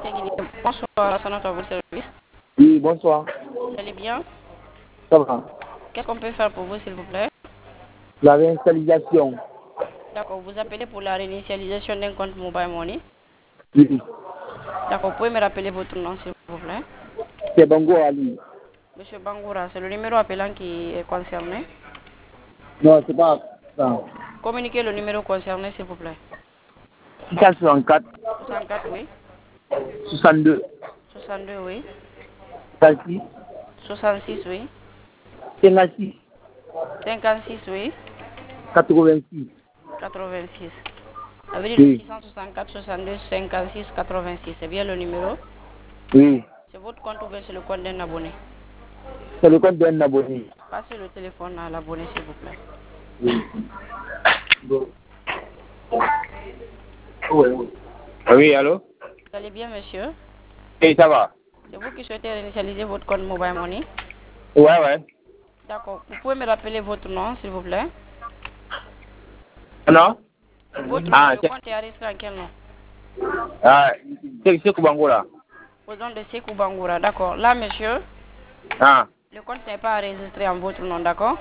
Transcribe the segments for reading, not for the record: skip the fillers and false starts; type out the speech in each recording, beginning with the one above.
Bonsoir, Alassane, à votre service. Oui, bonsoir. Vous allez bien? Ça va. Qu'est-ce qu'on peut faire pour vous, s'il vous plaît? La réinitialisation. D'accord, vous appelez pour la réinitialisation d'un compte Mobile Money. Oui. D'accord, vous pouvez me rappeler votre nom, s'il vous plaît? C'est Bango Ali. Monsieur Bangoura, c'est le numéro appelant qui est concerné. Non, c'est pas ça. Communiquez le numéro concerné, s'il vous plaît. 664, 64, oui. 62, 62, oui. 56, 66, oui. 56, 56, oui. 86. 86. Ça veut dire le Oui. 664, 62, 56, 86. C'est bien le numéro? Oui. C'est votre compte ouvert sur le compte d'un abonné. C'est le compte d'un abonné. Passez le téléphone à l'abonné, s'il vous plaît. Oui. Bon. Oui, allô? Vous allez bien, monsieur? Oui, ça va. C'est vous qui souhaitez réinitialiser votre compte Mobile Money? Ouais. D'accord. Vous pouvez me rappeler votre nom, s'il vous plaît? Non? Votre nom, Ah, le compte est enregistré en quel nom? C'est Kubango là. Au nom de Sekou Bangoura, d'accord. Là, monsieur, Ah. le compte n'est pas enregistré en votre nom, d'accord?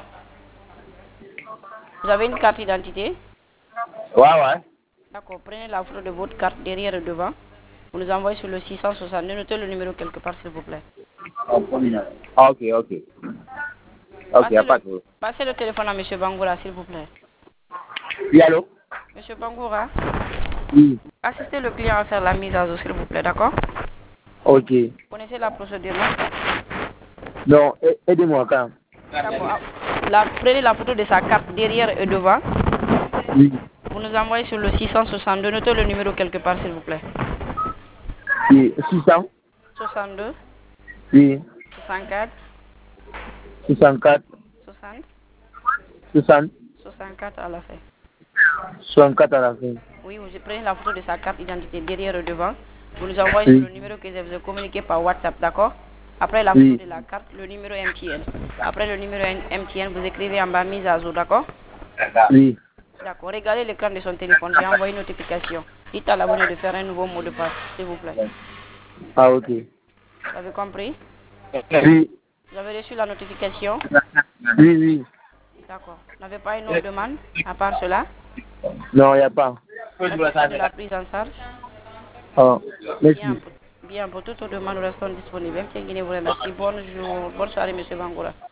Vous avez une carte d'identité? Ouais. D'accord. Prenez la photo de votre carte derrière et devant. Vous nous envoyez sur le 662. Notez le numéro quelque part, s'il vous plaît. Ah, ok. Ok, y a pas de problème. Passez le téléphone à monsieur Bangoura, s'il vous plaît. Oui, allô? Monsieur Bangoura, Oui. assistez le client à faire la mise à jour, s'il vous plaît, d'accord? Ok. Vous connaissez la procédure, non? Non, aidez-moi quand même. D'accord. Prenez la photo de sa carte derrière et devant. Oui. Vous nous envoyez sur le 662. Notez le numéro quelque part, s'il vous plaît. Oui, 600. 62, Oui. 64, 64, 60, 60, 64 à la fin. 64 à la fin. Oui, vous prenez la photo de sa carte d'identité derrière et devant. Vous nous envoyez sur Oui. le numéro que je vous ai communiqué par WhatsApp, d'accord? Après la photo Oui. de la carte, le numéro MTN. Après le numéro MTN, vous écrivez en bas mise à jour, d'accord? Oui. D'accord. Regardez l'écran de son téléphone. J'ai envoyé une notification. Dites à l'abonné de faire un nouveau mot de passe, s'il vous plaît. Ah, ok. Vous avez compris? Oui. Vous avez reçu la notification? Oui. D'accord. Vous n'avez pas une autre demande à part cela? Non, il n'y a pas. Satisfait de la prise en charge? Ah, Bien, merci. bien, pour toutes vos demandes, nous restons disponibles. Bien, vous remercie. Bonne soirée, monsieur Bangoura.